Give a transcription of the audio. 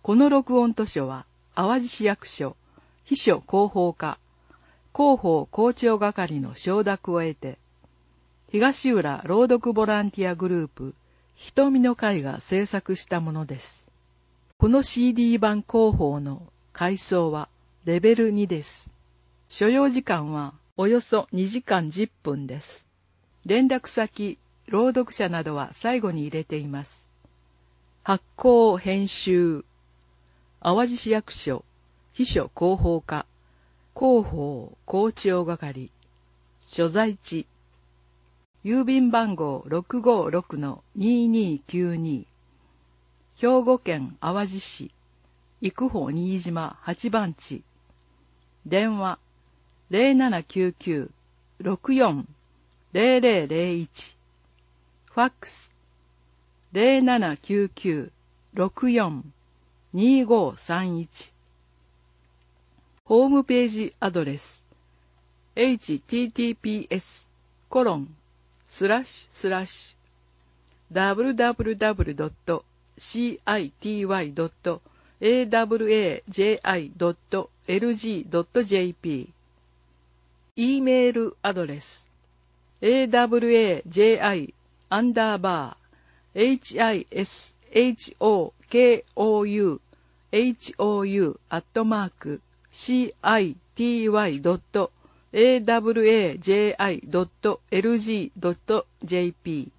この録音図書は、淡路市役所、秘書広報課、広報校長係の承諾を得て、東浦朗読ボランティアグループ、瞳の会が制作したものです。この CD 版広報の階層はレベル2です。所要時間はおよそ2時間10分です。連絡先、朗読者などは最後に入れています。発行編集、淡路市役所、秘書広報課、広報校長係、所在地、郵便番号 656-2292、兵庫県淡路市、育保新島8番地、電話 0799-640001、ファックス 0799-642531、ホームページアドレス https://www.city.awaji.lg.jp、 E メールアドレス awaji-hishokou@city.awaji.lg.jp